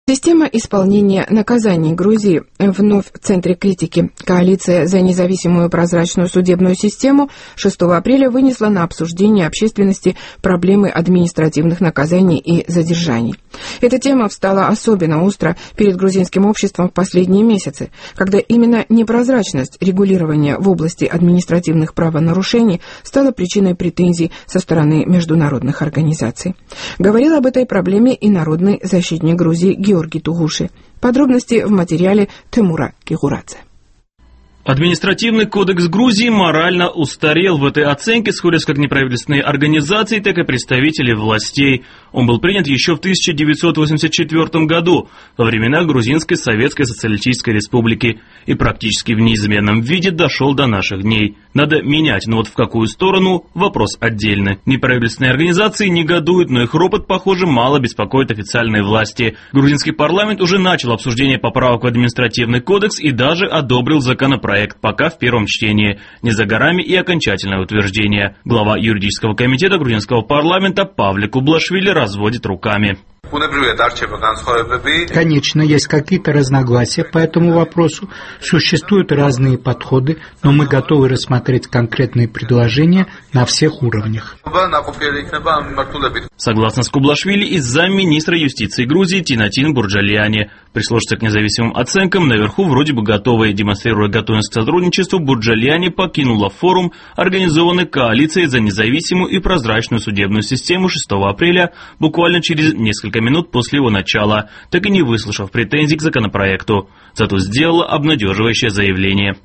Система исполнения наказаний Грузии вновь в центре критики. Коалиция за независимую прозрачную судебную систему 6 апреля вынесла на обсуждение общественности проблемы административных наказаний и задержаний. Эта тема встала особенно остро перед грузинским обществом в последние месяцы, когда именно непрозрачность регулирования в области административных правонарушений стала причиной претензий со стороны международных организаций. Говорил об этой проблеме и народный защитник Грузии Георгий Тугуши. Подробности в материале Тимура Кигурадзе. Административный кодекс Грузии морально устарел. В этой оценке сходятся как неправительственные организации, так и представители властей. Он был принят еще в 1984 году, во времена Грузинской Советской Социалистической Республики, и практически в неизменном виде дошел до наших дней. Надо менять, но вот в какую сторону – вопрос отдельный. Неправительственные организации негодуют, но их ропот, похоже, мало беспокоит официальные власти. Грузинский парламент уже начал обсуждение поправок в административный кодекс и даже одобрил законопроект, пока в первом чтении. Не за горами и окончательное утверждение. Глава юридического комитета грузинского парламента Павлик Ублашвили разводит руками. Конечно, есть какие-то разногласия по этому вопросу, существуют разные подходы, но мы готовы рассмотреть конкретные предложения на всех уровнях. Согласно с Кублашвили и замминистра юстиции Грузии Тинатин Бурджалиани. Прислушаться к независимым оценкам наверху вроде бы готовы. Демонстрируя готовность к сотрудничеству, Бурджалиани покинула форум, организованный коалицией за независимую и прозрачную судебную систему 6 апреля, буквально через несколько минут после его начала, так и не выслушав претензий к законопроекту. Зато сделала обнадеживающее заявление.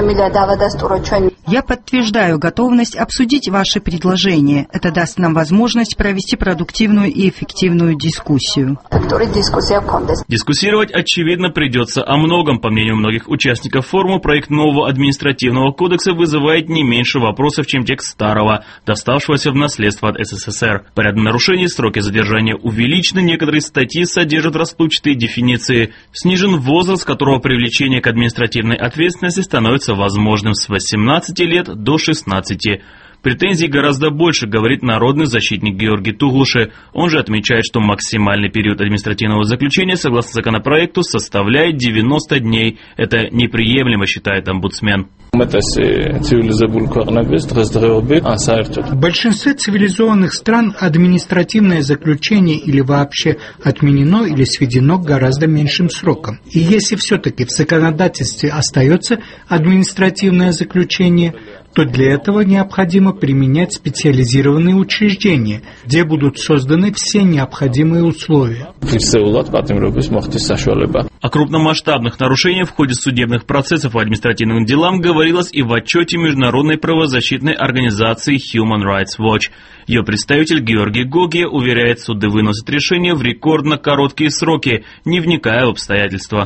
Я подтверждаю готовность обсудить ваши предложения. Это даст нам возможность провести продуктивную и эффективную дискуссию. Дискуссировать, очевидно, придется о многом. По мнению многих участников форума, проект нового административного кодекса вызывает не меньше вопросов, чем текст старого, доставшегося в наследство от СССР. По ряду нарушений сроки задержания увеличены, некоторые статьи содержат расплывчатые дефиниции. Снижен возраст, которого привлечение к административной ответственности становится возможным с 18 лет до 16. Претензий гораздо больше, говорит народный защитник Георгий Тугуши. Он же отмечает, что максимальный период административного заключения, согласно законопроекту, составляет 90 дней. Это неприемлемо, считает омбудсмен. В большинстве цивилизованных стран административное заключение или вообще отменено или сведено к гораздо меньшим срокам. И если все-таки в законодательстве остается административное заключение, то для этого необходимо применять специализированные учреждения, где будут созданы все необходимые условия. О крупномасштабных нарушениях в ходе судебных процессов по административным делам говорилось и в отчете международной правозащитной организации Human Rights Watch. Ее представитель Георгий Гогия уверяет, суды выносят решения в рекордно короткие сроки, не вникая в обстоятельства.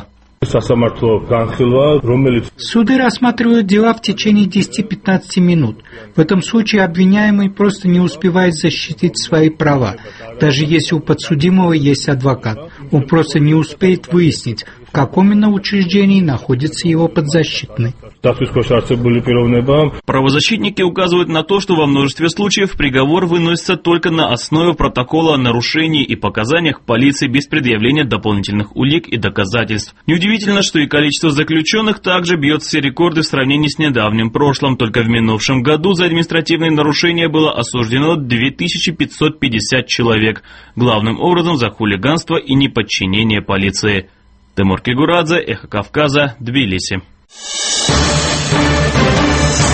Суды рассматривают дела в течение 10-15 минут. В этом случае обвиняемый просто не успевает защитить свои права. Даже если у подсудимого есть адвокат, он просто не успеет выяснить, в каком именно учреждении находится его подзащитный. Правозащитники указывают на то, что во множестве случаев приговор выносится только на основе протокола о нарушении и показаниях полиции без предъявления дополнительных улик и доказательств. Неудивительно, что и количество заключенных также бьет все рекорды в сравнении с недавним прошлым. Только в минувшем году за административные нарушения было осуждено 2550 человек, главным образом за хулиганство и неподчинение полиции. Тимур Кигурадзе, Эхо Кавказа, Тбилиси.